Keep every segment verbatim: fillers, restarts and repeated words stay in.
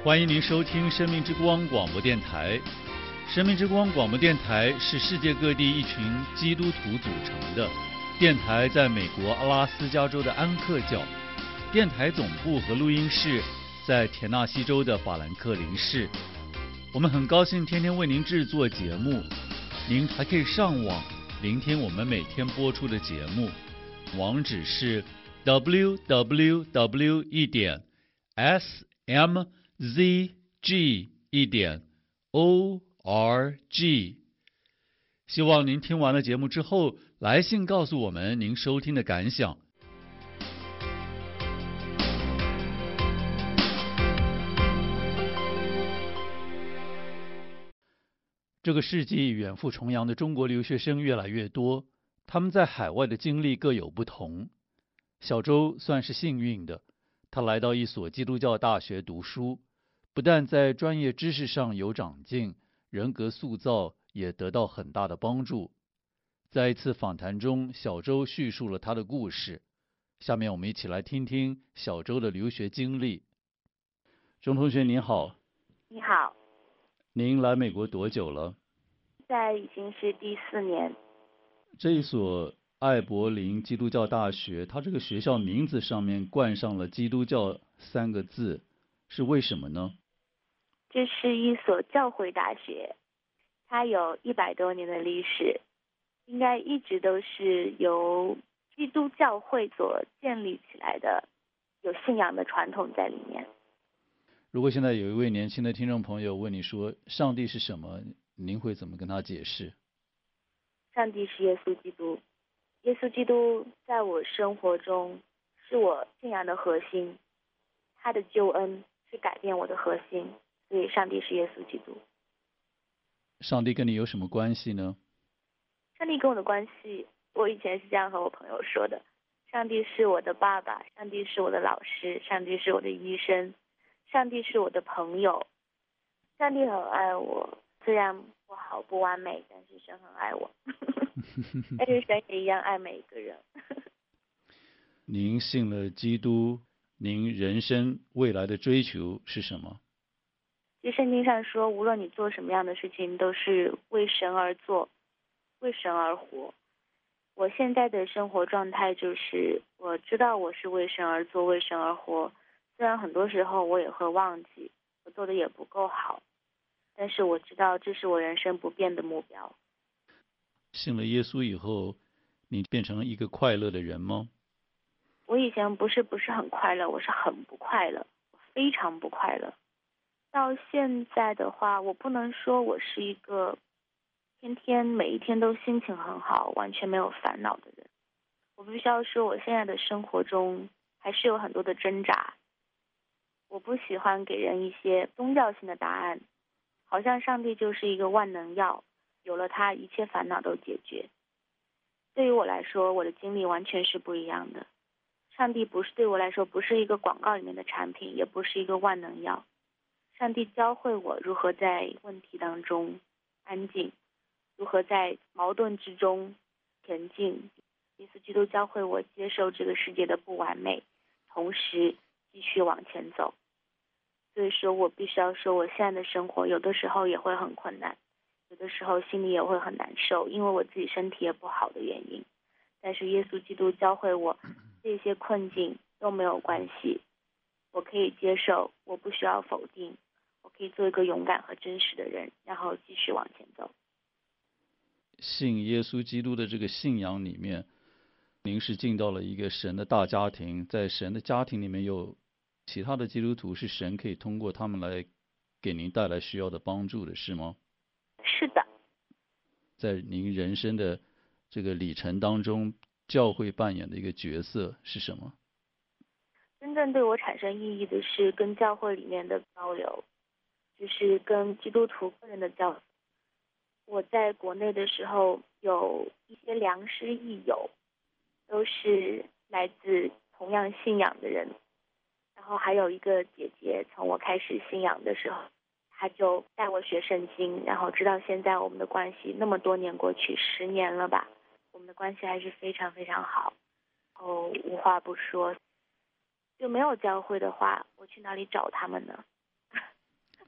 欢迎您收听生命之光广播电台。生命之光广播电台是世界各地一群基督徒组成的电台，在美国阿拉斯加州的安克角，电台总部和录音室在田纳西州的法兰克林市。我们很高兴天天为您制作节目，您还可以上网聆听我们每天播出的节目，网址是 double-u double-u double-u 一点 s m z g 一点 o r g。 希望您听完了节目之后来信告诉我们您收听的感想。这个世纪远赴重洋的中国留学生越来越多，他们在海外的经历各有不同。小周算是幸运的，他来到一所基督教大学读书，不但在专业知识上有长进，人格塑造也得到很大的帮助。在一次访谈中，小周叙述了他的故事。下面我们一起来听听小周的留学经历。钟同学您好。 你好。 您来美国多久了？ 现在已经是第四年。 这一所艾柏林基督教大学，它这个学校名字上面冠上了基督教三个字，是为什么呢？ 这是一所教会大学，它有一百多年的历史，应该一直都是由基督教会所建立起来的，有信仰的传统在里面。 如果现在有一位年轻的听众朋友问你说上帝是什么，您会怎么跟他解释？ 上帝是耶稣基督，耶稣基督在我生活中是我信仰的核心，他的救恩是改变我的核心，所以上帝是耶稣基督。 上帝跟你有什么关系呢？ 上帝跟我的关系，我以前是这样和我朋友说的：上帝是我的爸爸，上帝是我的老师，上帝是我的医生，上帝是我的朋友。上帝很爱我，虽然我好不完美，但是神很爱我。但是神也一样爱每一个人。 您信了基督，您人生未来的追求是什么？ 其实圣经上说，无论你做什么样的事情，都是为神而做，为神而活。我现在的生活状态就是，我知道我是为神而做，为神而活。虽然很多时候我也会忘记，我做的也不够好，但是我知道这是我人生不变的目标。 信了耶稣以后，你变成了一个快乐的人吗？ 我以前不是不是很快乐，我是很不快乐，非常不快乐。到现在的话，我不能说我是一个天天每一天都心情很好，完全没有烦恼的人。我必须要说，我现在的生活中还是有很多的挣扎。我不喜欢给人一些宗教性的答案，好像上帝就是一个万能药，有了它一切烦恼都解决。对于我来说，我的经历完全是不一样的。上帝不是对我来说不是一个广告里面的产品，也不是一个万能药。上帝教会我如何在问题当中安静，如何在矛盾之中前进。耶稣基督教会我接受这个世界的不完美，同时继续往前走。所以说我必须要说，我现在的生活有的时候也会很困难，有的时候心里也会很难受，因为我自己身体也不好的原因。但是耶稣基督教会我，这些困境都没有关系，我可以接受，我不需要否定，我可以做一个勇敢和真实的人，然后继续往前走。 信耶稣基督的这个信仰里面，您是进到了一个神的大家庭，在神的家庭里面有其他的基督徒，是神可以通过他们来给您带来需要的帮助的，是吗？ 是的。 在您人生的这个里程当中，教会扮演的一个角色是什么？ 真正对我产生意义的是跟教会里面的交流，就是跟基督徒个人的交流。我在国内的时候有一些良师益友，都是来自同样信仰的人。然后还有一个姐姐，从我开始信仰的时候，她就带我学圣经，然后直到现在我们的关系那么多年过去，十年了吧，我们的关系还是非常非常好，然后无话不说。就没有教会的话，我去哪里找他们呢？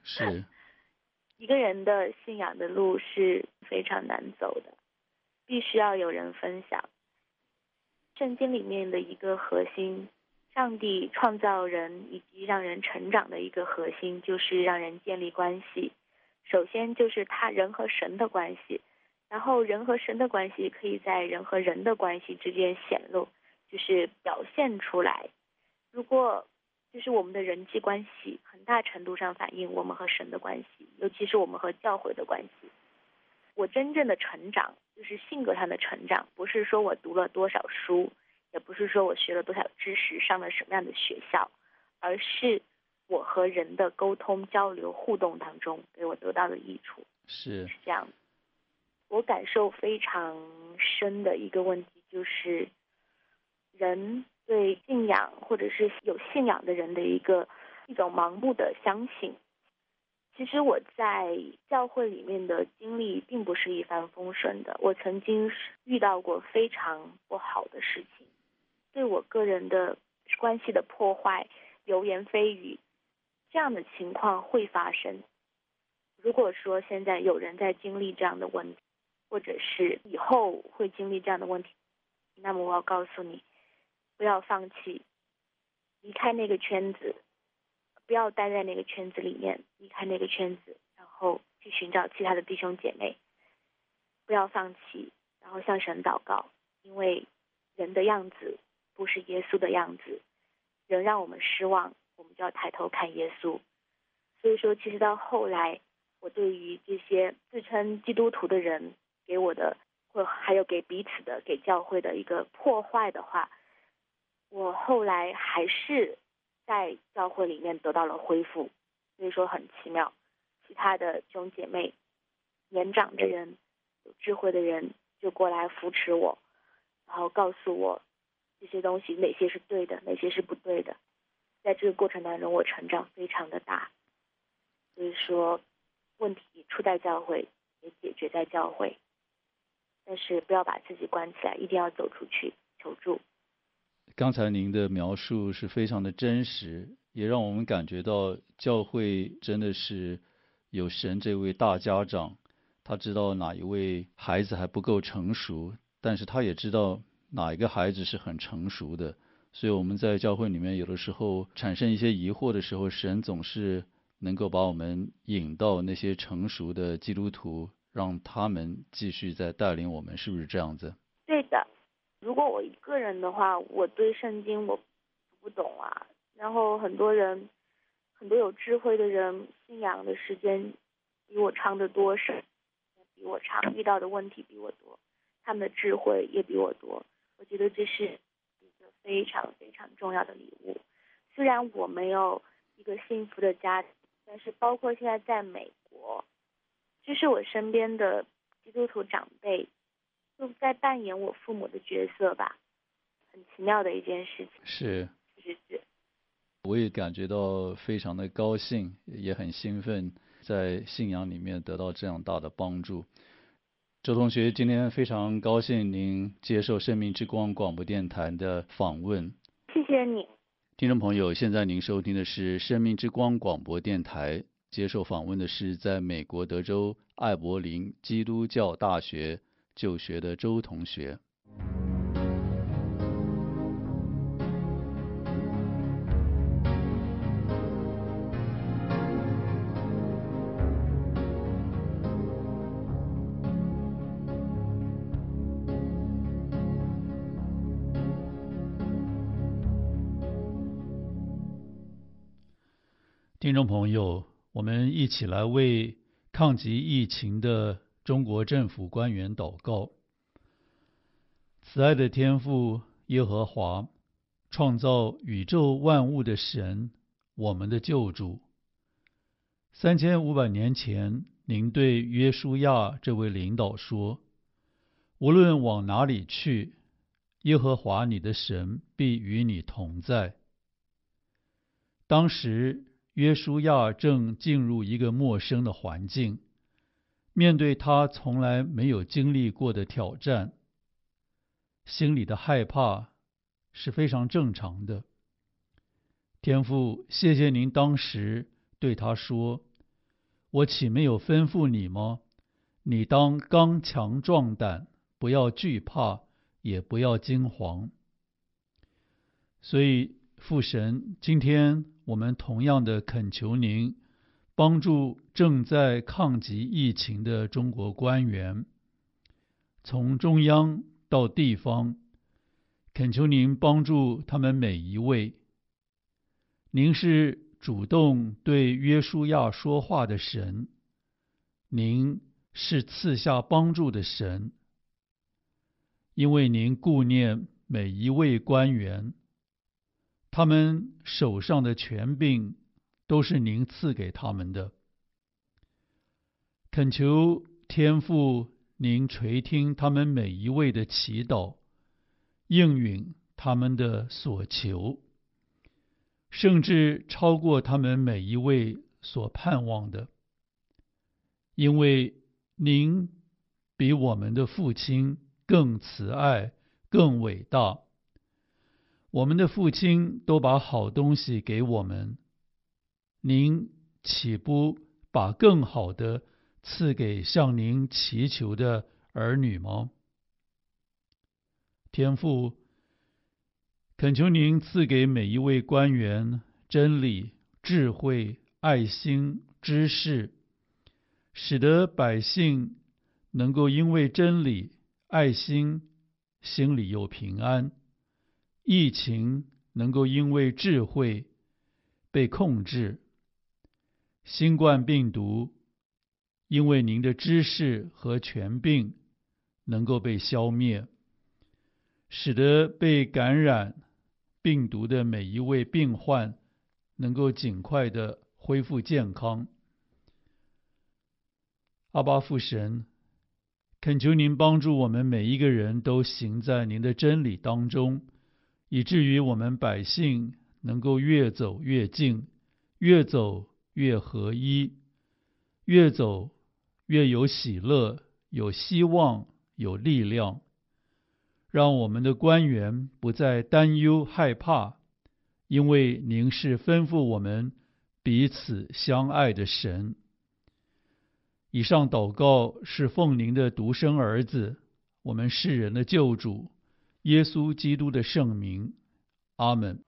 是一个人的信仰的路是非常难走的，必须要有人分享。圣经里面的一个核心，上帝创造人以及让人成长的一个核心，就是让人建立关系。首先就是他人和神的关系，然后人和神的关系可以在人和人的关系之间显露，就是表现出来。如果就是我们的人际关系很大程度上反映我们和神的关系，尤其是我们和教会的关系。我真正的成长就是性格上的成长，不是说我读了多少书，也不是说我学了多少知识，上了什么样的学校，而是我和人的沟通交流互动当中给我得到的益处。 是是这样。我感受非常深的一个问题就是人对信仰或者是有信仰的人的一个一种盲目的相信。其实我在教会里面的经历并不是一帆风顺的，我曾经遇到过非常不好的事情，对我个人的关系的破坏，流言蜚语，这样的情况会发生。如果说现在有人在经历这样的问题，或者是以后会经历这样的问题，那么我要告诉你，不要放弃，离开那个圈子，不要待在那个圈子里面，离开那个圈子，然后去寻找其他的弟兄姐妹，不要放弃，然后向神祷告，因为人的样子不是耶稣的样子，人让我们失望，我们就要抬头看耶稣。所以说其实到后来，我对于这些自称基督徒的人给我的，或还有给彼此的，给教会的一个破坏的话，我后来还是在教会里面得到了恢复。所以说很奇妙，其他的弟兄姐妹，年长的人，有智慧的人就过来扶持我，然后告诉我这些东西哪些是对的，哪些是不对的。在这个过程当中，我成长非常的大。所以说问题出在教会，也解决在教会，但是不要把自己关起来，一定要走出去求助。 刚才您的描述是非常的真实，也让我们感觉到教会真的是有神这位大家长，他知道哪一位孩子还不够成熟，但是他也知道哪一个孩子是很成熟的。所以我们在教会里面有的时候产生一些疑惑的时候，神总是能够把我们引到那些成熟的基督徒，让他们继续在带领我们，是不是这样子？ 对的。如果我一个人的话，我对圣经我不懂啊，然后很多人很多有智慧的人信仰的时间比我长得多，是比我长，遇到的问题比我多，他们的智慧也比我多。我觉得这是一个非常非常重要的礼物。虽然我没有一个幸福的家庭，但是包括现在在美国，就是我身边的基督徒长辈就在扮演我父母的角色吧，很奇妙的一件事情。 是， 是是。 我也感觉到非常的高兴，也很兴奋，在信仰里面得到这样大的帮助。周同学，今天非常高兴您接受生命之光广播电台的访问。 谢谢你。 听众朋友，现在您收听的是生命之光广播电台，接受访问的是在美国德州艾柏林基督教大学就学的周同学。听众朋友，我们一起来为抗击疫情的中国政府官员祷告。慈爱的天父耶和华，创造宇宙万物的神，我们的救主。三千五百年前，您对约书亚这位领导说，无论往哪里去，耶和华你的神必与你同在。当时约书亚正进入一个陌生的环境，面对他从来没有经历过的挑战，心里的害怕是非常正常的。天父，谢谢您当时对他说， 我岂没有吩咐你吗？你当刚强壮胆，不要惧怕，也不要惊惶。所以父神，今天我们同样的恳求您帮助正在抗击疫情的中国官员，从中央到地方，恳求您帮助他们每一位。您是主动对约书亚说话的神，您是赐下帮助的神，因为您顾念每一位官员，他们手上的权柄都是您赐给他们的。恳求天父您垂听他们每一位的祈祷，应允他们的所求，甚至超过他们每一位所盼望的。因为您比我们的父亲更慈爱，更伟大。我们的父亲都把好东西给我们，您岂不把更好的赐给向您祈求的儿女吗？天父，恳求您赐给每一位官员真理、智慧、爱心、知识，使得百姓能够因为真理、爱心，心里有平安；疫情能够因为智慧被控制；新冠病毒因为您的知识和权柄能够被消灭，使得被感染病毒的每一位病患能够尽快的恢复健康。阿爸父神，恳求您帮助我们每一个人都行在您的真理当中，以至于我们百姓能够越走越近，越走越合一，越走越有喜乐，有希望，有力量。让我们的官员不再担忧害怕，因为您是吩咐我们彼此相爱的神。以上祷告是奉您的独生儿子，我们世人的救主耶稣基督的圣名。阿们。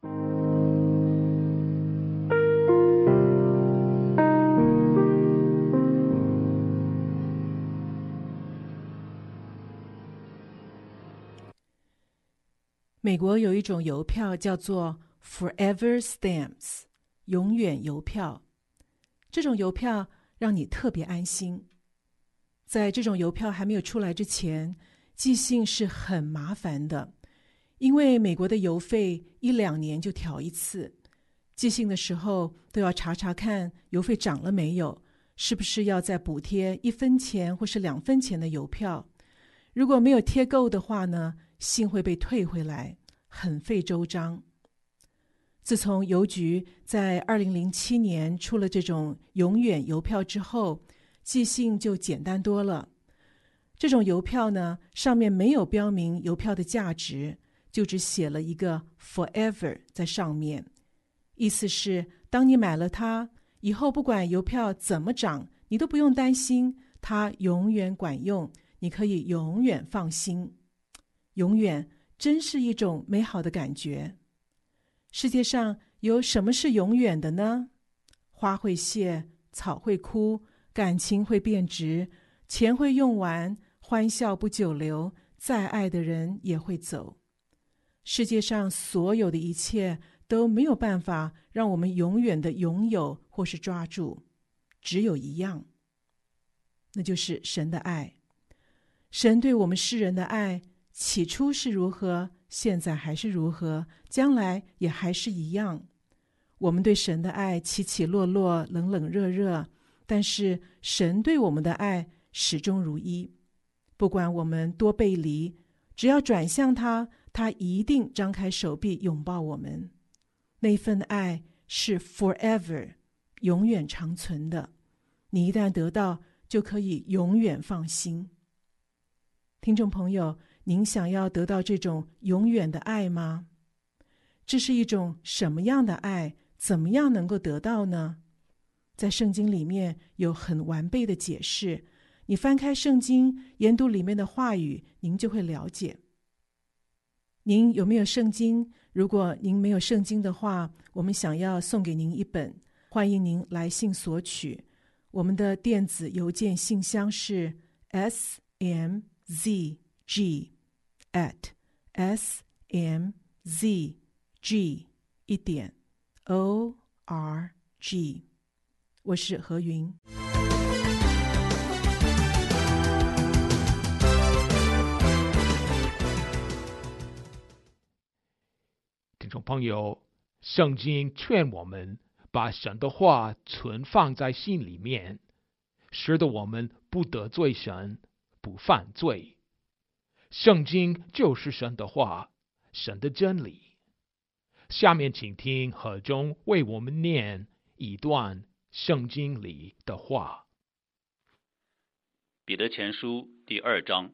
美国有一种邮票叫做 Forever Stamps， 永远邮票。这种邮票让你特别安心。在这种邮票还没有出来之前，寄信是很麻烦的，因为美国的邮费一两年就调一次，寄信的时候都要查查看邮费涨了没有，是不是要再补贴一分钱或是两分钱的邮票。如果没有贴够的话呢，信会被退回来，很费周章。自从邮局在二零零七年出了这种永远邮票之后，寄信就简单多了。这种邮票呢，上面没有标明邮票的价值，就只写了一个 forever 在上面，意思是当你买了它，以后不管邮票怎么涨，你都不用担心，它永远管用，你可以永远放心。永远真是一种美好的感觉。世界上有什么是永远的呢？花会谢，草会枯，感情会变质，钱会用完，欢笑不久留，再爱的人也会走。世界上所有的一切都没有办法让我们永远的拥有或是抓住，只有一样，那就是神的爱。神对我们世人的爱，起初是如何，现在还是如何，将来也还是一样。我们对神的爱起起落落，冷冷热热，但是神对我们的爱始终如一。不管我们多背离，只要转向他，他一定张开手臂拥抱我们。那份爱是 forever， 永远长存的。你一旦得到，就可以永远放心。听众朋友，您想要得到这种永远的爱吗？这是一种什么样的爱？怎么样能够得到呢？ 在圣经里面有很完备的解释，你翻开圣经，研读里面的话语，您就会了解。您有没有圣经？如果您没有圣经的话，我们想要送给您一本，欢迎您来信索取。我们的电子邮件信箱是 s m z g at s m z g 一点 o r g。 我是何云。 听众朋友，圣经劝我们把神的话存放在心里面，使得我们不得罪神，不犯罪。圣经就是神的话，神的真理。下面请听何中为我们念一段圣经里的话。 彼得前书第二章。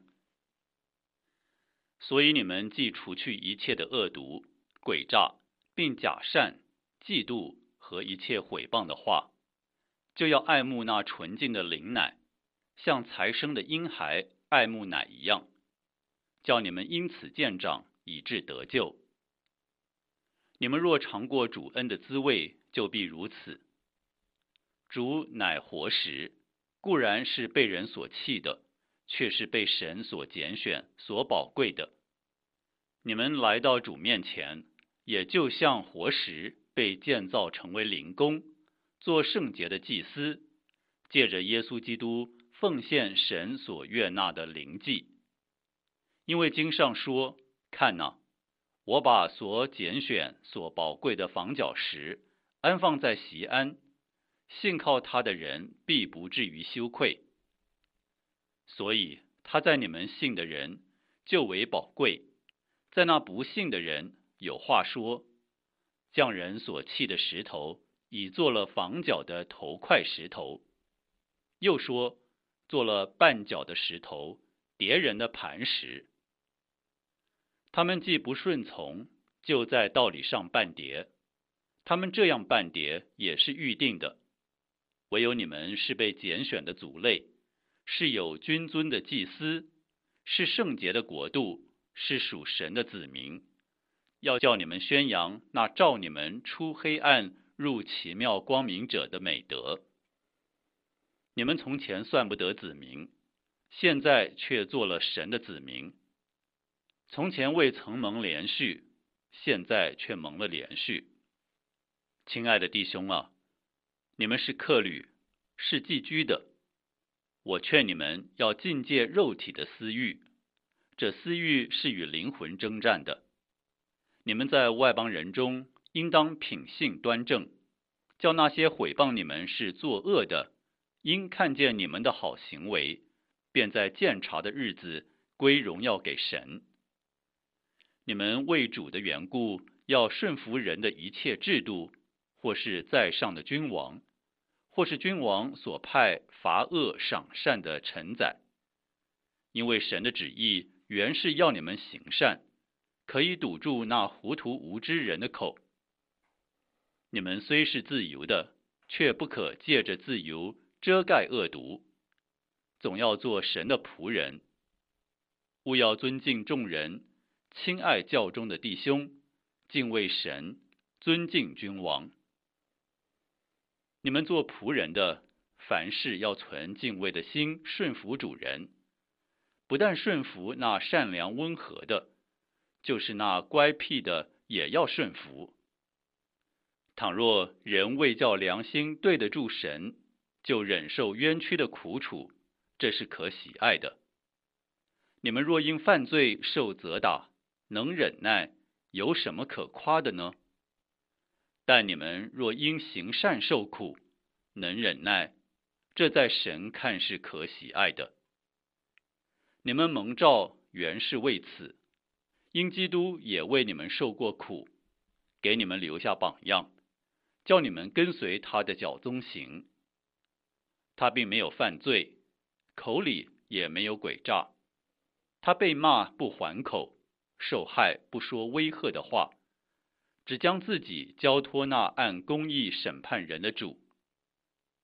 所以你们既除去一切的恶毒、诡诈，并假善、嫉妒和一切毁谤的话，就要爱慕那纯净的灵奶，像才生的婴孩爱慕奶一样，叫你们因此渐长，以致得救。你们若尝过主恩的滋味，就必如此。主乃活石，固然是被人所弃的，却是被神所拣选、所宝贵的。你们来到主面前，也就像活石被建造成为灵宫，做圣洁的祭司，借着耶稣基督奉献神所悦纳的灵祭。因为经上说，看哪，我把所拣选、所宝贵的房角石安放在锡安，信靠他的人必不至于羞愧。所以他在你们信的人就为宝贵，在那不信的人有话说，匠人所弃的石头已做了房角的头块石头，又说做了绊脚的石头，跌人的磐石。他们既不顺从，就在道理上绊跌。他们这样绊跌也是预定的。唯有你们是被拣选的族类，是有君尊的祭司，是圣洁的国度，是属神的子民，要叫你们宣扬那召你们出黑暗入奇妙光明者的美德。你们从前算不得子民，现在却做了神的子民。从前未曾蒙连续，现在却蒙了连续。亲爱的弟兄啊，你们是客旅，是寄居的。我劝你们要禁戒肉体的私欲，这私欲是与灵魂征战的。你们在外邦人中应当品性端正，叫那些毁谤你们是作恶的，因看见你们的好行为，便在鉴察的日子归荣耀给神。你们为主的缘故，要顺服人的一切制度，或是在上的君王，或是君王所派罚恶赏善的臣宰。因为神的旨意原是要你们行善，可以堵住那糊涂无知人的口。你们虽是自由的，却不可借着自由遮盖恶毒，总要做神的仆人。务要尊敬众人，亲爱教中的弟兄，敬畏神，尊敬君王。你们做仆人的，凡事要存敬畏的心，顺服主人。不但顺服那善良温和的，就是那乖僻的也要顺服。倘若人为叫良心对得住神，就忍受冤屈的苦楚，这是可喜爱的。你们若因犯罪受责打，能忍耐，有什么可夸的呢？但你们若因行善受苦，能忍耐，这在神看是可喜爱的。你们蒙召原是为此，因基督也为你们受过苦，给你们留下榜样，叫你们跟随他的脚踪行。他并没有犯罪，口里也没有诡诈。他被骂不还口，受害不说威吓的话，只将自己交托那按公义审判人的主。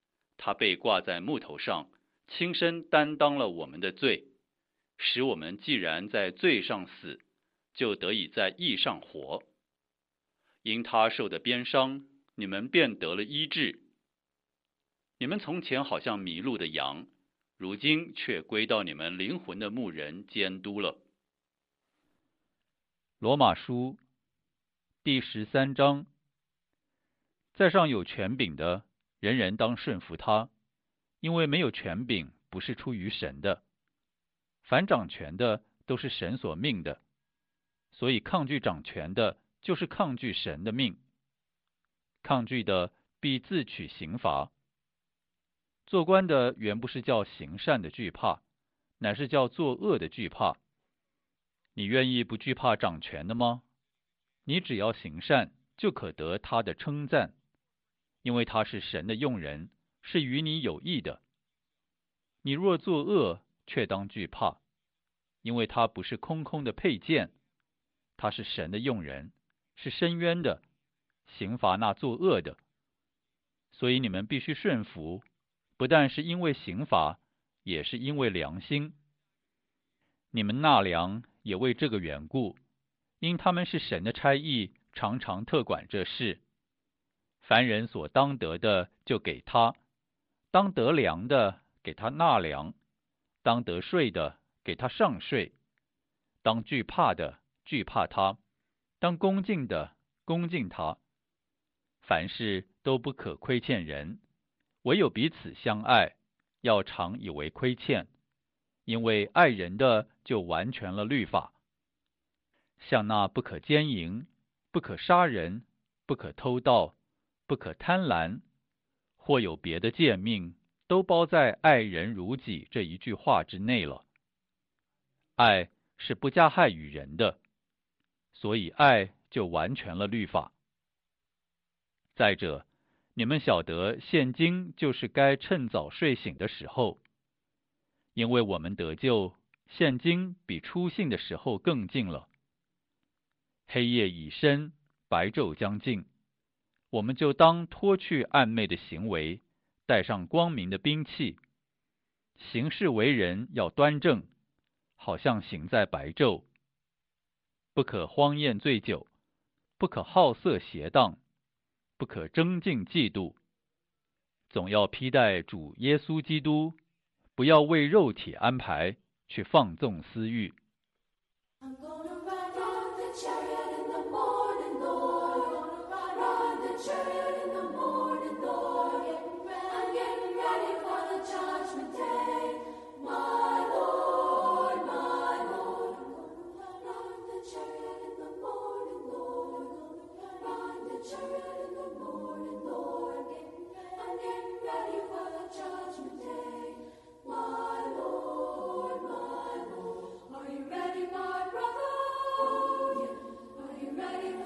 他被挂在木头上，亲身担当了我们的罪，使我们既然在罪上死，就得以在义上活。因他受的鞭伤，你们便得了医治。你们从前好像迷路的羊，如今却归到你们灵魂的牧人监督了。罗马书第十三章，在上有权柄的，人人当顺服他，因为没有权柄不是出于神的，凡掌权的都是神所命的，所以抗拒掌权的，就是抗拒神的命。抗拒的必自取刑罚。做官的原不是叫行善的惧怕，乃是叫作恶的惧怕。你愿意不惧怕掌权的吗？你只要行善，就可得他的称赞，因为他是神的用人，是与你有益的。你若作恶，却当惧怕，因为他不是空空的佩剑，他是神的用人，是伸冤的，刑罚那作恶的。所以你们必须顺服，不但是因为刑罚，也是因为良心。你们纳粮也为这个缘故，因他们是神的差役，常常特管这事。凡人所当得的，就给他；当得粮的，给他纳粮；当得税的，给他上税；当惧怕的，惧怕他；当恭敬的，恭敬他。凡事都不可亏欠人，唯有彼此相爱，要常以为亏欠，因为爱人的就完全了律法。像那不可奸淫，不可杀人，不可偷盗，不可贪婪，或有别的诫命，都包在爱人如己这一句话之内了。爱是不加害于人的，所以爱就完全了律法。再者，你们晓得现今就是该趁早睡醒的时候，因为我们得救，现今比初信的时候更近了。黑夜已深，白昼将近，我们就当脱去暗昧的行为，带上光明的兵器。行事为人要端正，好像行在白昼。不可荒宴醉酒，不可好色邪荡，不可争竞嫉妒，总要披戴主耶稣基督，不要为肉体安排，去放纵私欲。 Ready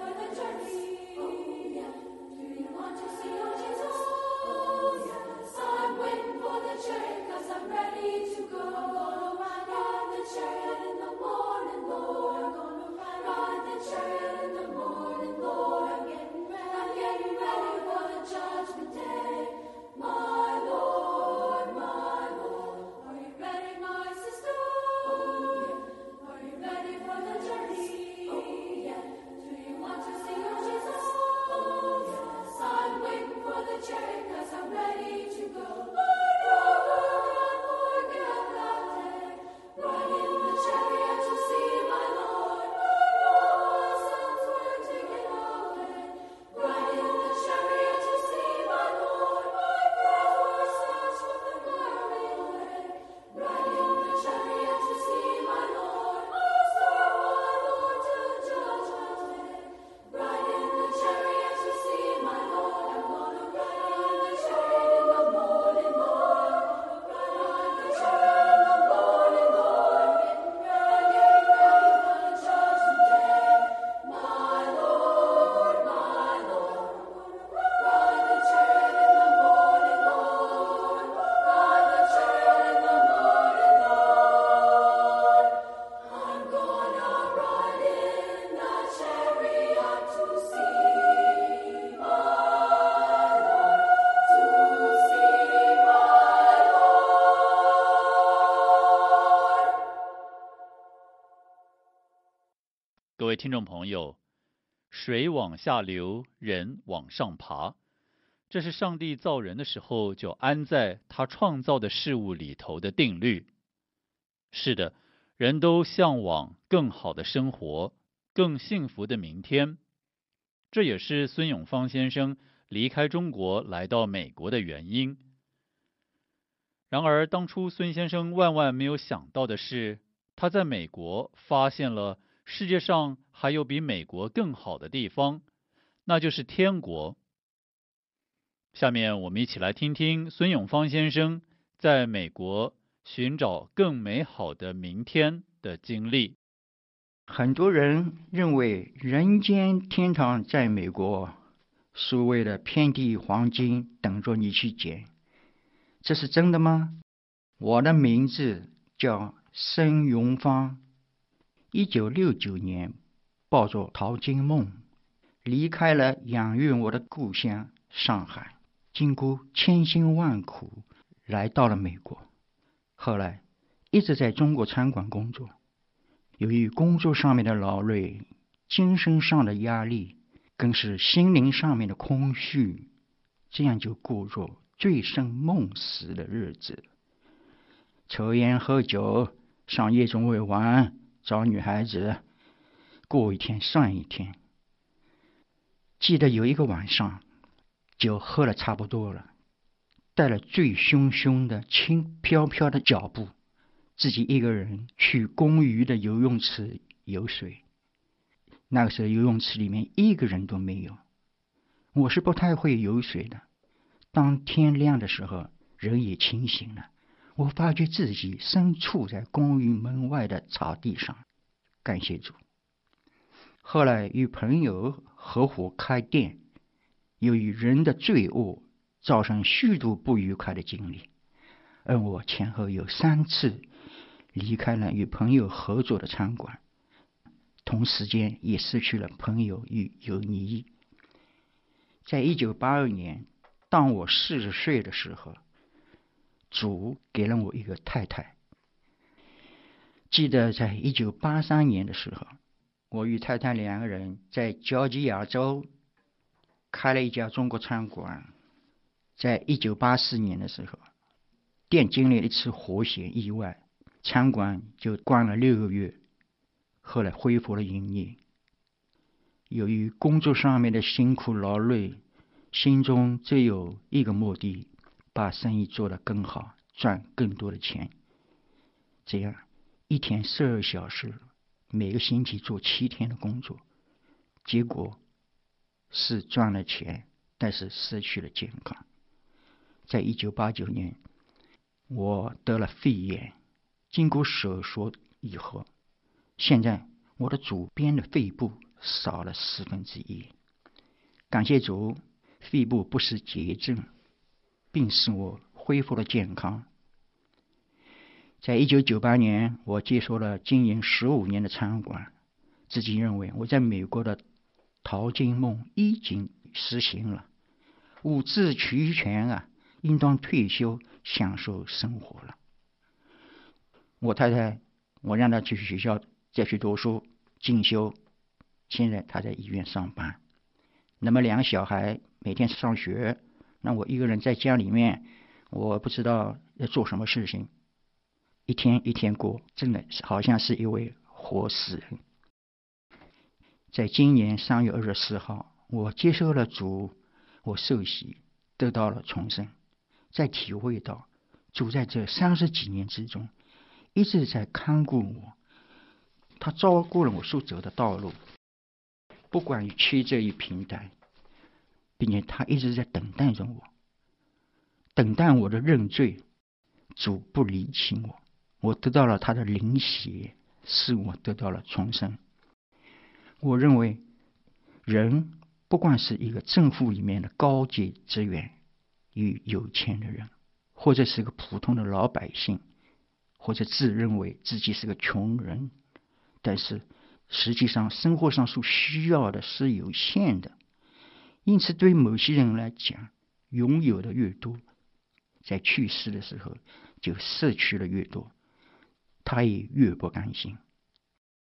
位听众朋友，水往下流，人往上爬，这是上帝造人的时候就安在他创造的事物里头的定律。是的，人都向往更好的生活，更幸福的明天。这也是孙永芳先生离开中国来到美国的原因。然而，当初孙先生万万没有想到的是，他在美国发现了世界上还有比美国更好的地方，那就是天国。下面我们一起来听听孙永芳先生在美国寻找更美好的明天的经历。 很多人认为人间天堂在美国，所谓的遍地黄金等着你去捡，这是真的吗？我的名字叫孙永芳，一九六九年抱着淘金梦离开了养育我的故乡上海，经过千辛万苦来到了美国。后来一直在中国餐馆工作，由于工作上面的劳累，精神上的压力，更是心灵上面的空虚，这样就过着醉生梦死的日子，抽烟喝酒，上夜总会玩，找女孩子，过一天算一天。记得有一个晚上，酒喝了差不多了，带了醉醺醺的轻飘飘的脚步，自己一个人去公寓的游泳池游水。那个时候游泳池里面一个人都没有，我是不太会游水的。当天亮的时候，人也清醒了，我发觉自己身处在公寓门外的草地上，感谢主。后来与朋友合伙开店，由于人的罪恶造成许多不愉快的经历，而我前后有三次离开了与朋友合作的餐馆，同时间也失去了朋友与友谊。在一九八二年，当我四十岁的时候，主给了我一个太太。记得在一九八三年的时候，我与太太两个人在乔治亚州开了一家中国餐馆。在一九八四年的时候，店经历了一次火险意外，餐馆就关了六个月，后来恢复了营业。由于工作上面的辛苦劳累，心中只有一个目的，把生意做得更好，赚更多的钱。这样一天十二小时，每个星期做七天的工作，结果是赚了钱，但是失去了健康。在一九八九年，我得了肺炎，经过手术以后，现在我的左边的肺部少了四分之一。感谢主，肺部不是结症，并使我恢复了健康。在一九九八年，我接受了经营十五年的餐馆，自己认为我在美国的淘金梦已经实行了，物质齐全啊，应当退休享受生活了。我太太，我让她去学校再去读书进修，现在她在医院上班。那么两个小孩每天上学，那我一个人在家里面，我不知道要做什么事情，一天一天过，真的好像是一位活死人。在今年三月二十四号，我接受了主，我受洗，得到了重生，在体会到主在这三十几年之中一直在看顾我，他照顾了我所走的道路，不管曲折与平坦，并且他一直在等待着我，等待我的认罪。主不离弃我，我得到了他的灵血，使我得到了重生。我认为人不管是一个政府里面的高级职员与有钱的人，或者是个普通的老百姓，或者自认为自己是个穷人，但是实际上生活上所需要的是有限的，因此对某些人来讲，拥有的越多，在去世的时候就失去了越多，他也越不甘心。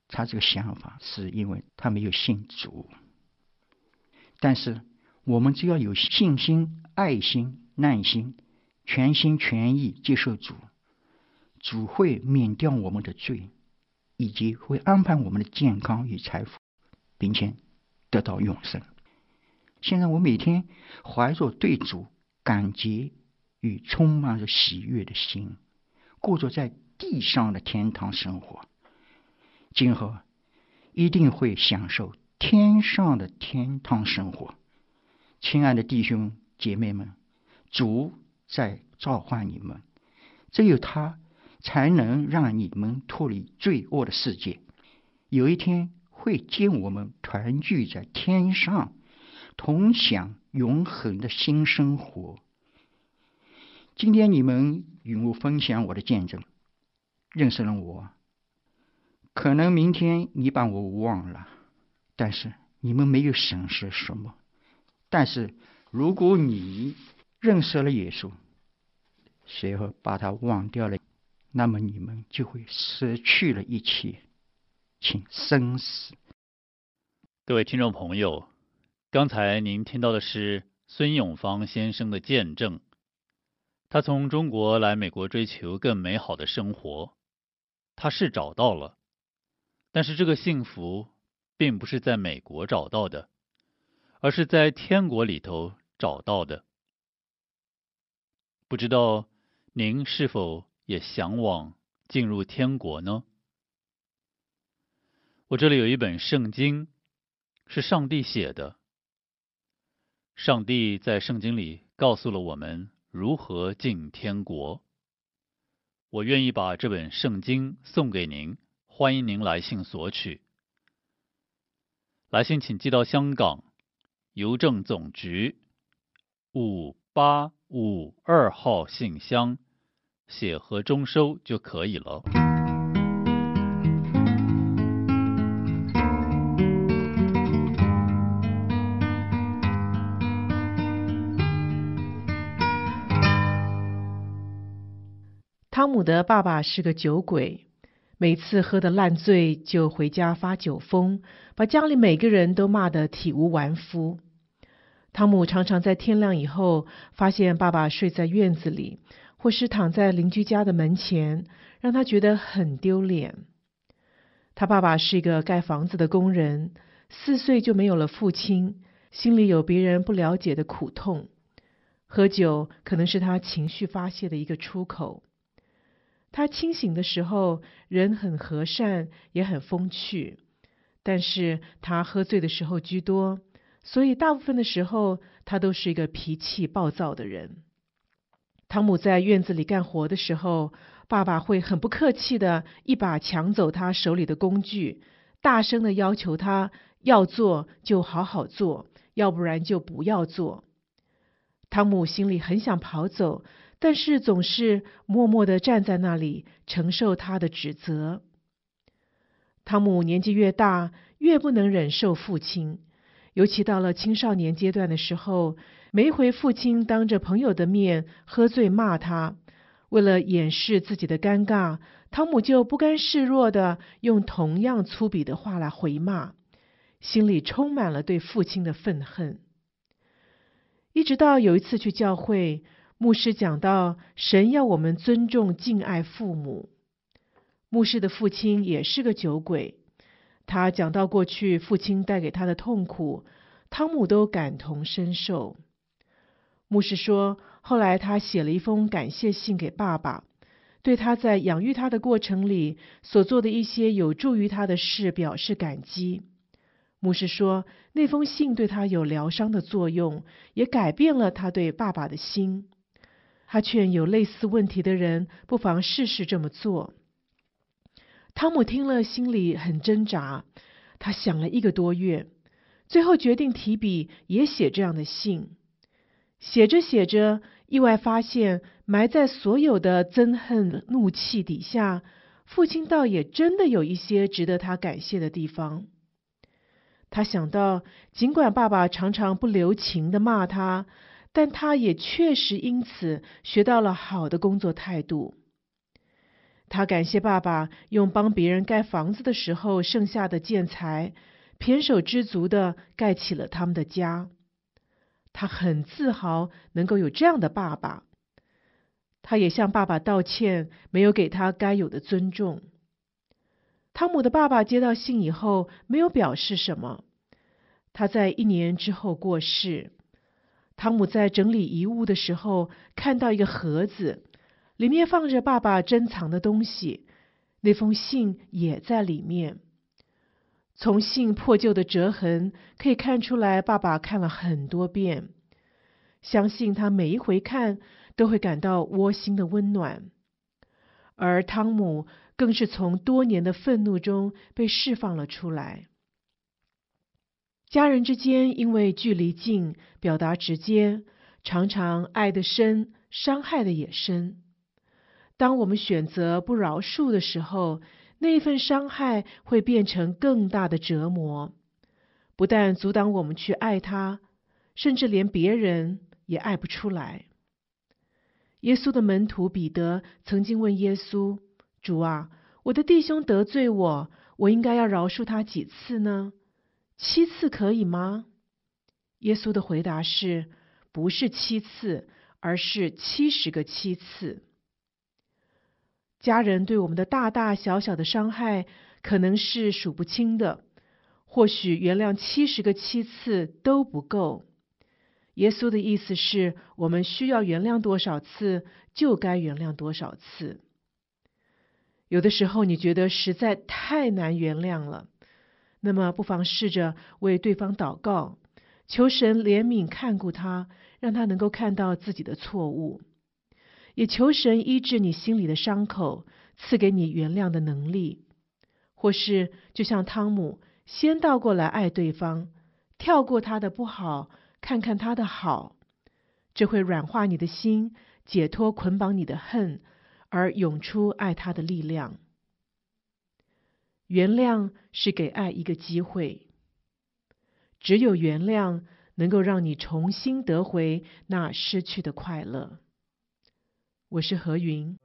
他这个想法是因为他没有信主。但是我们只要有信心、爱心、耐心，全心全意接受主，主会免掉我们的罪，以及会安排我们的健康与财富，并且得到永生。现在我每天怀着对主感激与充满着喜悦的心，过着在地上的天堂生活，今后一定会享受天上的天堂生活。亲爱的弟兄姐妹们，主在召唤你们，只有他才能让你们脱离罪恶的世界，有一天会接我们团聚在天上，同享永恒的新生活。今天你们与我分享我的见证，认识了我，可能明天你把我忘了，但是你们没有损失什么。但是如果你认识了耶稣，随后把他忘掉了，那么你们就会失去了一切，请深思。 各位听众朋友，刚才您听到的是孙永芳先生的见证。他从中国来美国追求更美好的生活，他是找到了，但是这个幸福并不是在美国找到的，而是在天国里头找到的。不知道您是否也向往进入天国呢？我这里有一本圣经，是上帝写的。上帝在圣经里告诉了我们如何进天国。我愿意把这本圣经送给您，欢迎您来信索取。来信请寄到香港邮政总局五八五二号信箱，写和中收就可以了。 汤姆的爸爸是个酒鬼，每次喝得烂醉就回家发酒疯，把家里每个人都骂得体无完肤。汤姆常常在天亮以后发现爸爸睡在院子里，或是躺在邻居家的门前，让他觉得很丢脸。他爸爸是一个盖房子的工人，四岁就没有了父亲，心里有别人不了解的苦痛。喝酒可能是他情绪发泄的一个出口。他清醒的时候人很和善，也很风趣，但是他喝醉的时候居多，所以大部分的时候他都是一个脾气暴躁的人。汤姆在院子里干活的时候，爸爸会很不客气的一把抢走他手里的工具，大声的要求他要做就好好做，要不然就不要做。汤姆心里很想跑走，但是总是默默地站在那里承受他的指责。汤姆年纪越大，越不能忍受父亲，尤其到了青少年阶段的时候，每一回父亲当着朋友的面喝醉骂他，为了掩饰自己的尴尬，汤姆就不甘示弱地用同样粗鄙的话来回骂，心里充满了对父亲的愤恨。一直到有一次去教会，牧师讲到神要我们尊重敬爱父母。牧师的父亲也是个酒鬼，他讲到过去父亲带给他的痛苦，汤姆都感同身受。牧师说，后来他写了一封感谢信给爸爸，对他在养育他的过程里所做的一些有助于他的事表示感激。牧师说，那封信对他有疗伤的作用，也改变了他对爸爸的心。他劝有类似问题的人不妨试试这么做。汤姆听了心里很挣扎，他想了一个多月，最后决定提笔也写这样的信。写着写着，意外发现埋在所有的憎恨怒气底下，父亲倒也真的有一些值得他感谢的地方。他想到，尽管爸爸常常不留情地骂他，但他也确实因此学到了好的工作态度。 他感谢爸爸用帮别人盖房子的时候剩下的建材，胼手知足地盖起了他们的家。他很自豪能够有这样的爸爸。他也向爸爸道歉，没有给他该有的尊重。汤姆的爸爸接到信以后，没有表示什么。他在一年之后过世。汤姆在整理遗物的时候，看到一个盒子，里面放着爸爸珍藏的东西，那封信也在里面。从信破旧的折痕可以看出来，爸爸看了很多遍，相信他每一回看都会感到窝心的温暖。而汤姆更是从多年的愤怒中被释放了出来。家人之间因为距离近，表达直接，常常爱得深，伤害的也深。当我们选择不饶恕的时候，那一份伤害会变成更大的折磨，不但阻挡我们去爱他，甚至连别人也爱不出来。耶稣的门徒彼得曾经问耶稣：主啊，我的弟兄得罪我，我应该要饶恕他几次呢？七次可以吗？耶稣的回答是：不是七次，而是七十个七次。家人对我们的大大小小的伤害可能是数不清的，或许原谅七十个七次都不够。耶稣的意思是，我们需要原谅多少次，就该原谅多少次。有的时候你觉得实在太难原谅了，那么不妨试着为对方祷告，求神怜悯看顾他，让他能够看到自己的错误。也求神医治你心里的伤口，赐给你原谅的能力。或是就像汤姆，先倒过来爱对方，跳过他的不好，看看他的好，这会软化你的心，解脱捆绑你的恨，而涌出爱他的力量。原谅是给爱一个机会，只有原谅能够让你重新得回那失去的快乐。我是何云。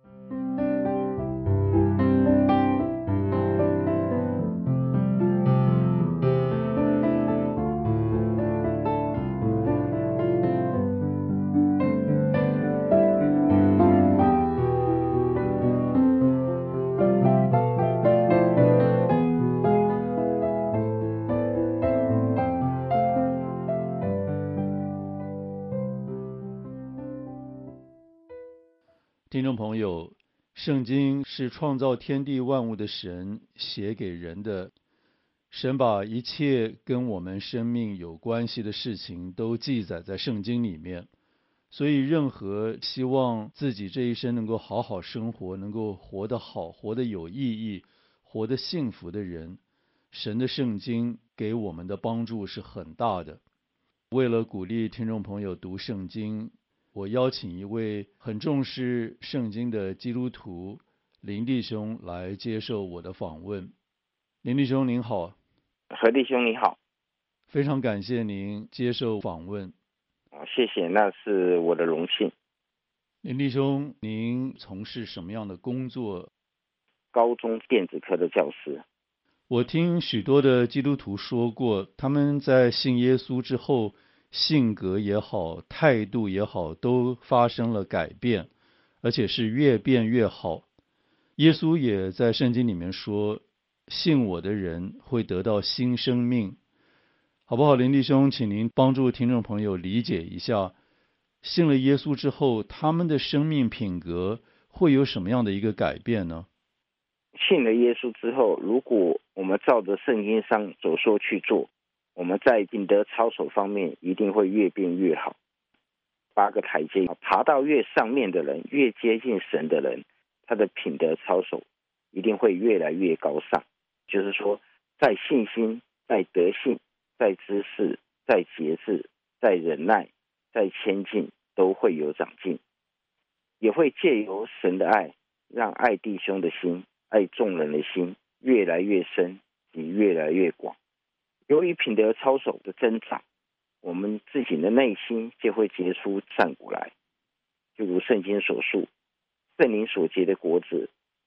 听众朋友，圣经是创造天地万物的神写给人的，神把一切跟我们生命有关系的事情都记载在圣经里面，所以任何希望自己这一生能够好好生活，能够活得好，活得有意义，活得幸福的人，神的圣经给我们的帮助是很大的。为了鼓励听众朋友读圣经，我邀请一位很重视圣经的基督徒林弟兄来接受我的访问。林弟兄您好。 何弟兄你好。 非常感谢您接受访问。 谢谢，那是我的荣幸。 林弟兄，您从事什么样的工作？ 高中电子科的教师。 我听许多的基督徒说过，他们在信耶稣之后，性格也好，态度也好，都发生了改变，而且是越变越好。耶稣也在圣经里面说，信我的人会得到新生命。好不好，林弟兄，请您帮助听众朋友理解一下，信了耶稣之后，他们的生命品格会有什么样的一个改变呢？ 信了耶稣之后，如果我们照着圣经上所说去做，我们在品德操守方面一定会越变越好。八个台阶，爬到越上面的人，越接近神的人，他的品德操守一定会越来越高尚。就是说，在信心，在德性，在知识，在节制，在忍耐，在谦敬，都会有长进。也会借由神的爱，让爱弟兄的心，爱众人的心越来越深，也越来越广。由于品德操守的增长，我们自己的内心就会结出善果来。就如圣经所述，圣灵所结的果子，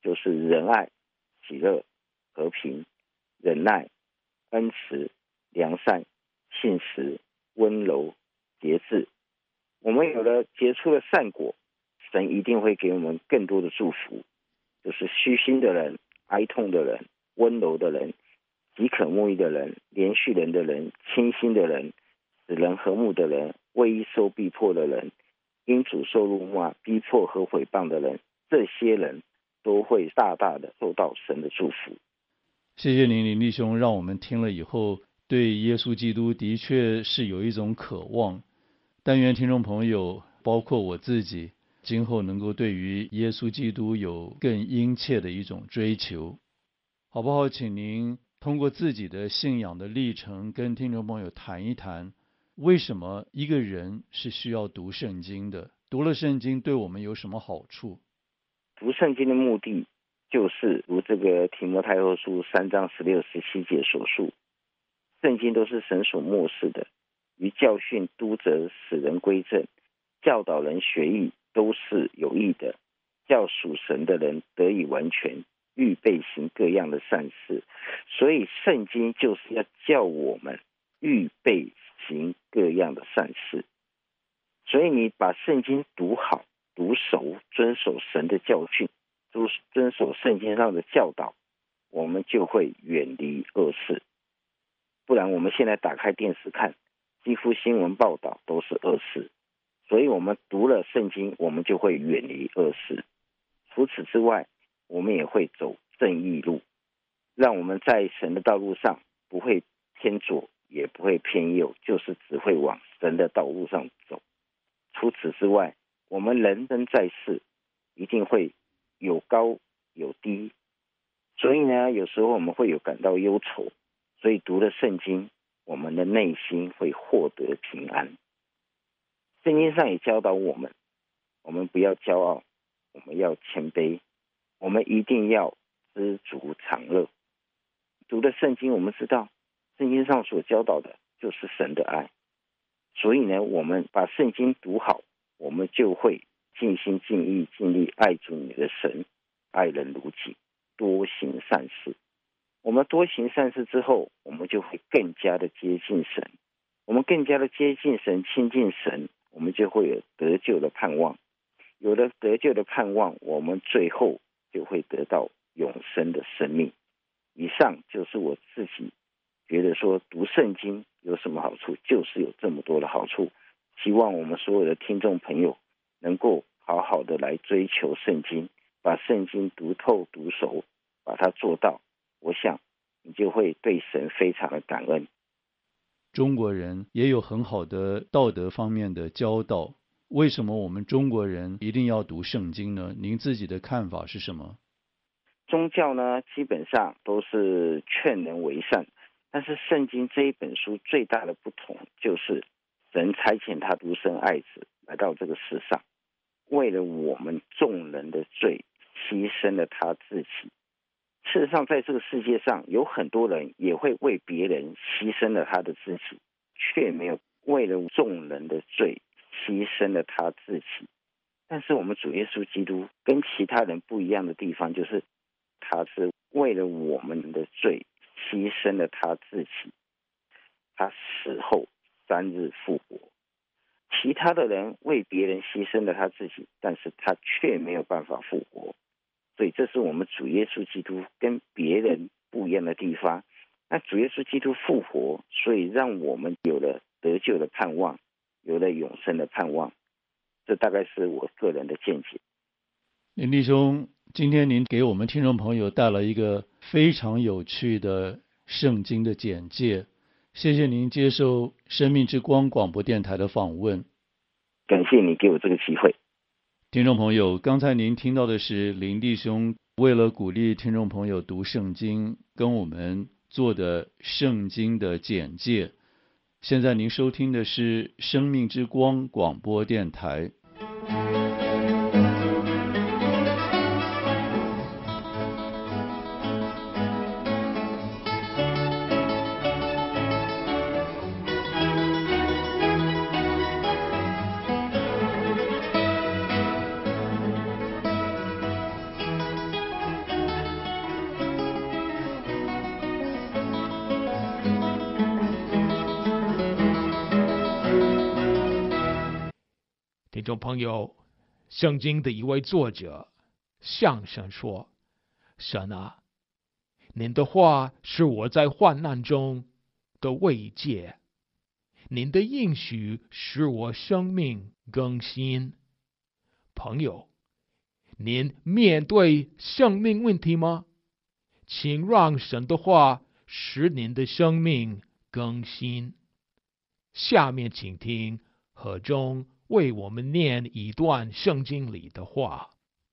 就是仁爱、喜乐、和平、忍耐、恩慈、良善、信实、温柔、节制。我们有了结出了善果，神一定会给我们更多的祝福，就是虚心的人、哀痛的人、温柔的人、饥渴慕义的人、连续人的人、清心的人、使人和睦的人、为义受逼迫的人、因主受辱骂、逼迫和毁谤的人，这些人都会大大的受到神的祝福。 谢谢您，林弟兄，让我们听了以后对耶稣基督的确是有一种渴望。但愿听众朋友，包括我自己，今后能够对于耶稣基督有更殷切的一种追求，好不好？请您通过自己的信仰的历程，跟听众朋友谈一谈，为什么一个人是需要读圣经的？读了圣经对我们有什么好处？ 读圣经的目的，就是如这个提摩太后书三章十六十七节所述，圣经都是神所默示的，于教训、督责、使人归正、教导人学义，都是有益的，叫属神的人得以完全，预备行各样的善事。所以圣经就是要叫我们预备行各样的善事。所以你把圣经读好、读熟，遵守神的教训，遵守圣经上的教导，我们就会远离恶事。不然我们现在打开电视看，几乎新闻报道都是恶事。所以我们读了圣经，我们就会远离恶事。除此之外，我们也会走正义路，让我们在神的道路上不会偏左，也不会偏右，就是只会往神的道路上走。除此之外，我们人生在世一定会有高有低，所以呢，有时候我们会有感到忧愁，所以读了圣经，我们的内心会获得平安。圣经上也教导我们，我们不要骄傲，我们要谦卑，我们一定要知足常乐。读了圣经，我们知道圣经上所教导的就是神的爱，所以呢，我们把圣经读好，我们就会尽心尽意尽力爱主你的神，爱人如己，多行善事。我们多行善事之后，我们就会更加的接近神，我们更加的接近神、亲近神，我们就会有得救的盼望。有了得救的盼望，我们最后就会得到永生的生命。以上就是我自己觉得说读圣经有什么好处，就是有这么多的好处。希望我们所有的听众朋友能够好好的来追求圣经，把圣经读透读熟，把它做到，我想你就会对神非常的感恩。 中国人也有很好的道德方面的教导，为什么我们中国人一定要读圣经呢？您自己的看法是什么？ 宗教呢，基本上都是劝人为善，但是圣经这一本书最大的不同就是神差遣他独生爱子来到这个世上，为了我们众人的罪牺牲了他自己。事实上在这个世界上有很多人也会为别人牺牲了他的自己，却没有为了众人的罪牺牲了他自己。但是我们主耶稣基督跟其他人不一样的地方，就是他是为了我们的罪牺牲了他自己，他死后三日复活。其他的人为别人牺牲了他自己，但是他却没有办法复活。所以这是我们主耶稣基督跟别人不一样的地方。那主耶稣基督复活，所以让我们有了得救的盼望，有了永生的盼望。这大概是我个人的见解。 林弟兄，今天您给我们听众朋友带来一个非常有趣的圣经的简介，谢谢您接受生命之光广播电台的访问。 感谢你给我这个机会。 听众朋友，刚才您听到的是林弟兄为了鼓励听众朋友读圣经跟我们做的圣经的简介。现在您收听的是生命之光广播电台。 众朋友，圣经的一位作者向神说：神啊，您的话是我在患难中的慰藉，您的应许使我生命更新。朋友，您面对生命问题吗？请让神的话使您的生命更新。下面请听何中为我们念一段圣经里的话。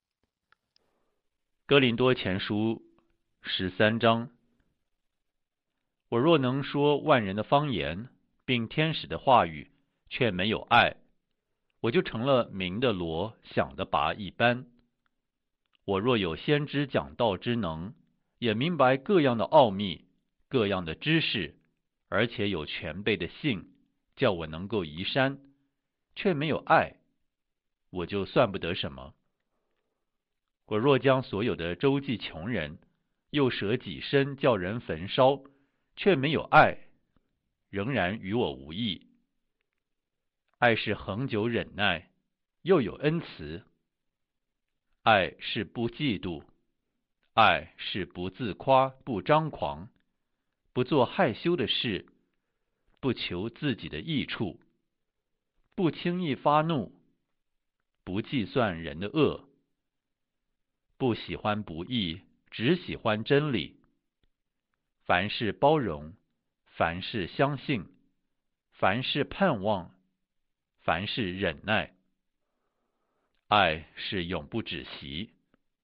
哥林多前书十三章：我若能说万人的方言，并天使的话语，却没有爱，我就成了鸣的锣，响的钹一般。我若有先知讲道之能，也明白各样的奥秘，各样的知识，而且有全备的信，叫我能够移山，却没有爱，我就算不得什么。我若将所有的周济穷人，又舍己身叫人焚烧，却没有爱，仍然与我无益。爱是恒久忍耐，又有恩慈。爱是不嫉妒，爱是不自夸，不张狂，不做害羞的事，不求自己的益处，不轻易发怒，不计算人的恶，不喜欢不义，只喜欢真理。凡事包容，凡事相信，凡事盼望，凡事忍耐。爱是永不止息。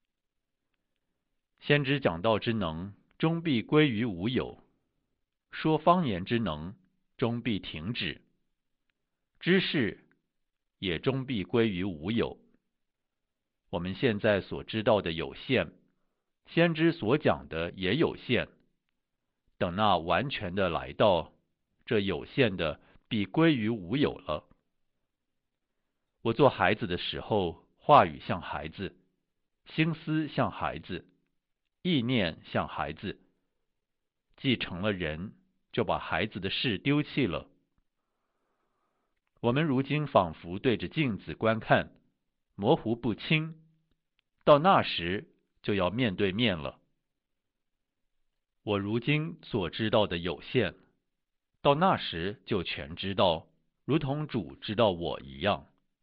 先知讲道之能，终必归于无有；说方言之能，终必停止；知识也终必归于无有。我们现在所知道的有限，先知所讲的也有限。等那完全的来到，这有限的必归于无有了。我做孩子的时候，话语像孩子，心思像孩子，意念像孩子。既成了人，就把孩子的事丢弃了。我们如今仿佛对着镜子观看，模糊不清，到那时就要面对面了。我如今所知道的有限，到那时就全知道，如同主知道我一样。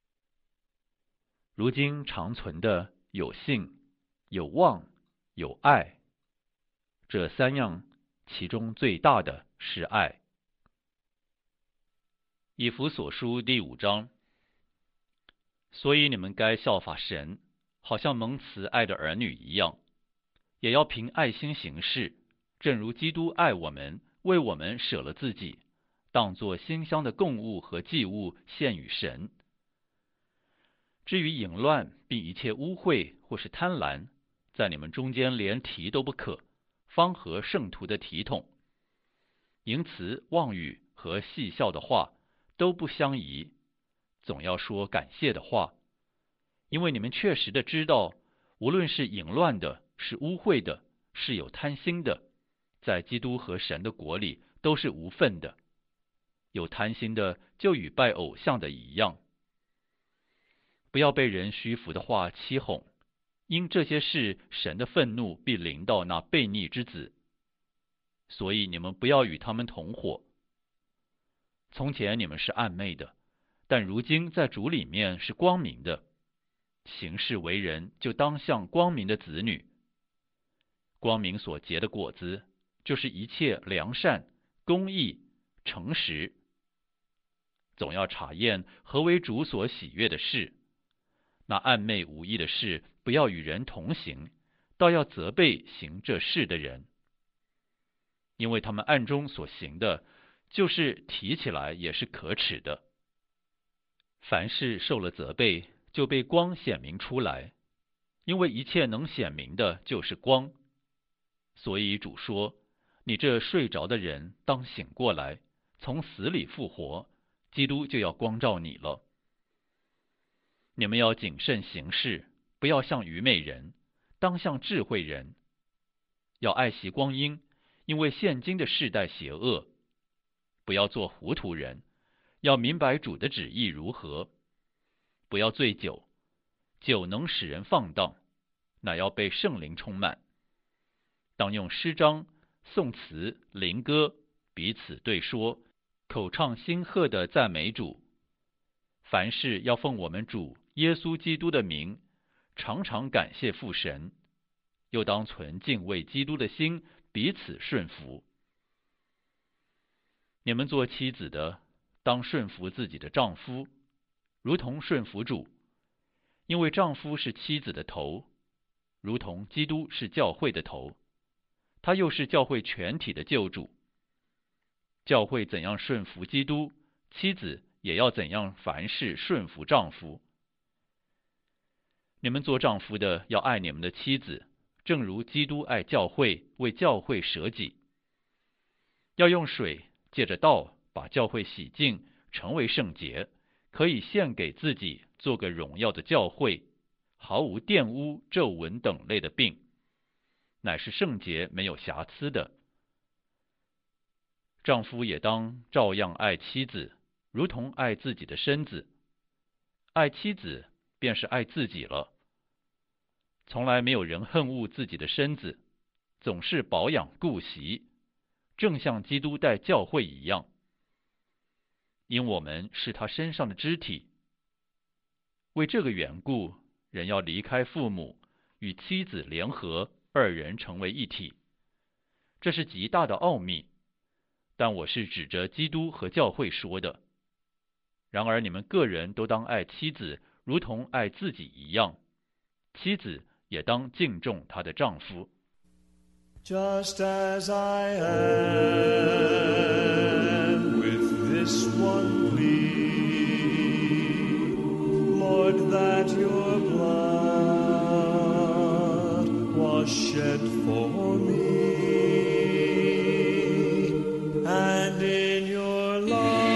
如今长存的有信、有望、有爱，这三样，其中最大的是爱。以弗所书第五章：所以你们该效法神，好像蒙慈爱的儿女一样，也要凭爱心行事，正如基督爱我们，为我们舍了自己，当作馨香的供物和祭物献与神。至于淫乱并一切污秽或是贪婪，在你们中间连提都不可，方合圣徒的体统。淫词妄语和戏笑的话都不相宜，总要说感谢的话，因为你们确实的知道，无论是淫乱的，是污秽的，是有贪心的，在基督和神的国里都是无份的。有贪心的就与拜偶像的一样。不要被人虚浮的话欺哄，因这些事神的愤怒必临到那悖逆之子。所以你们不要与他们同伙。从前你们是暗昧的，但如今在主里面是光明的。行事为人就当像光明的子女。光明所结的果子，就是一切良善、公义、诚实。总要查验何为主所喜悦的事。那暗昧无益的事，不要与人同行，倒要责备行这事的人。因为他们暗中所行的，就是提起来也是可耻的。凡事受了责备，就被光显明出来，因为一切能显明的就是光。所以主说，你这睡着的人当醒过来，从死里复活，基督就要光照你了。你们要谨慎行事，不要像愚昧人，当像智慧人。要爱惜光阴，因为现今的世代邪恶。不要做糊涂人，要明白主的旨意如何。 不要醉酒，酒能使人放荡，乃要被圣灵充满。当用诗章、颂词、灵歌彼此对说，口唱心和地赞美主。凡事要奉我们主耶稣基督的名，常常感谢父神，又当存敬畏基督的心，彼此顺服。你们做妻子的，当顺服自己的丈夫，如同顺服主，因为丈夫是妻子的头，如同基督是教会的头，他又是教会全体的救主。教会怎样顺服基督，妻子也要怎样凡事顺服丈夫。你们做丈夫的要爱你们的妻子，正如基督爱教会，为教会舍己。要用水借着道把教会洗净，成为圣洁，可以献给自己，做个荣耀的教会，毫无玷污、皱纹等类的病，乃是圣洁没有瑕疵的。丈夫也当照样爱妻子，如同爱自己的身子。爱妻子便是爱自己了。从来没有人恨恶自己的身子，总是保养顾惜，正像基督待教会一样。因我们是他身上的肢体。为这个缘故，人要离开父母，与妻子联合，二人成为一体。这是极大的奥秘，但我是指着基督和教会说的。然而你们个人都当爱妻子，如同爱自己一样，妻子也当敬重她的丈夫。 Just as I am, with this one plea, Lord, that your blood was shed for me, and in your love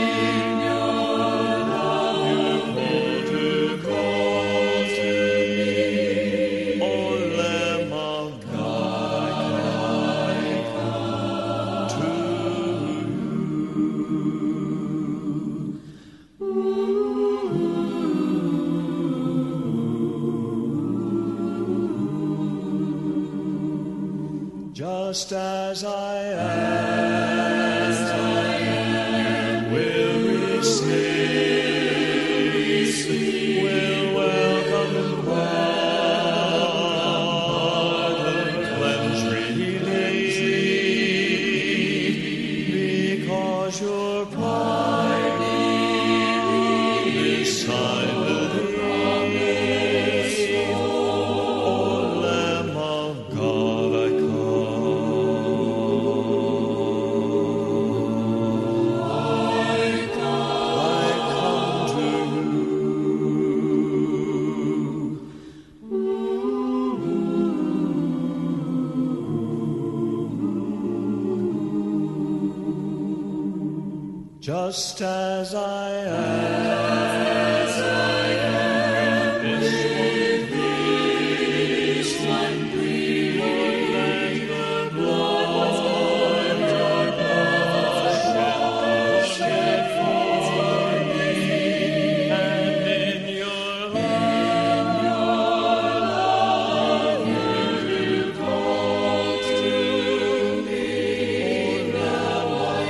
Just as I am, as I am, will receive, receive, will welcome and pardon, cleanse, relieve, because your promise signed the promise, O Lamb of God, I come. Just as I am, as I am, this one plea, Lord, that your blood was shed for me, and in your love you called to me, O Lamb I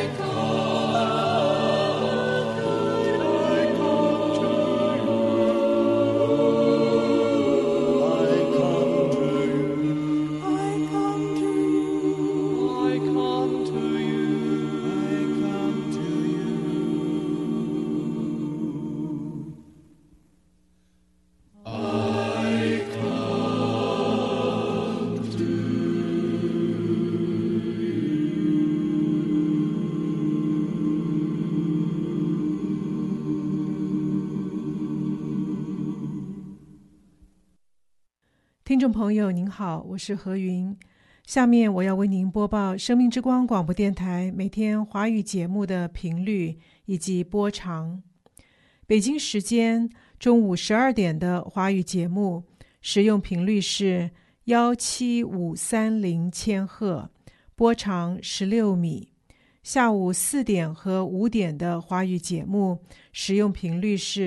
听众朋友您好，我是何云。下面我要为您播报生命之光广播电台每天华语节目的频率以及播长。北京时间中午十二点的华语节目使用频率是一七五三零千赫，波长十六米。下午四点和五点的华语节目使用频率是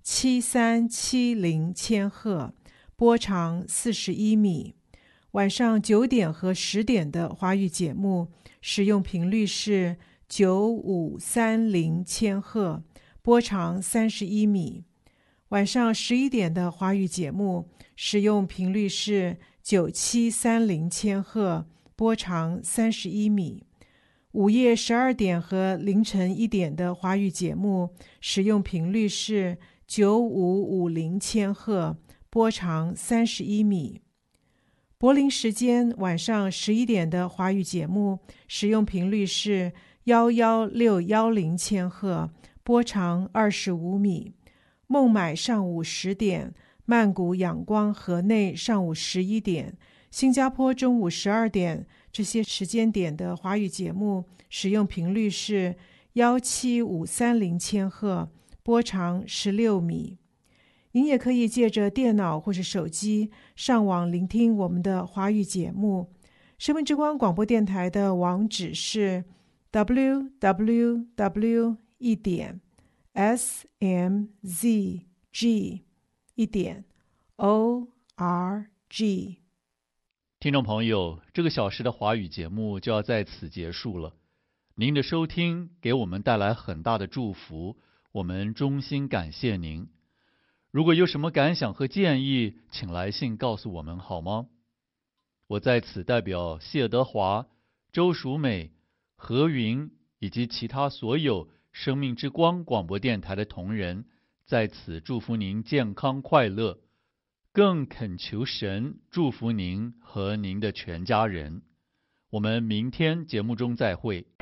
七三七零千赫，波长四十一米。晚上九点和十点的华语节目使用频率是九五三零千赫，波长三十一米。晚上十一点的华语节目使用频率是九七三零千赫，波长三十一米。午夜十二点和凌晨一点的华语节目使用频率是九五五零千赫，波长三十一米。柏林时间晚上十一点的华语节目使用频率是一一六一零千赫，波长二十五米。孟买上午十点，曼谷仰光河内上午十一点，新加坡中午十二点，这些时间点的华语节目使用频率是一七五三零千赫，波长十六米。您也可以借着电脑或是手机上网聆听我们的华语节目。生命之光广播电台的网址是 double-u double-u double-u 一点 s m z g 一点 o r g。 听众朋友，这个小时的华语节目就要在此结束了。您的收听给我们带来很大的祝福，我们衷心感谢您。如果有什么感想和建议，请来信告诉我们好吗？我在此代表谢德华、周淑美、何云以及其他所有生命之光广播电台的同仁，在此祝福您健康快乐，更恳求神祝福您和您的全家人。我们明天节目中再会。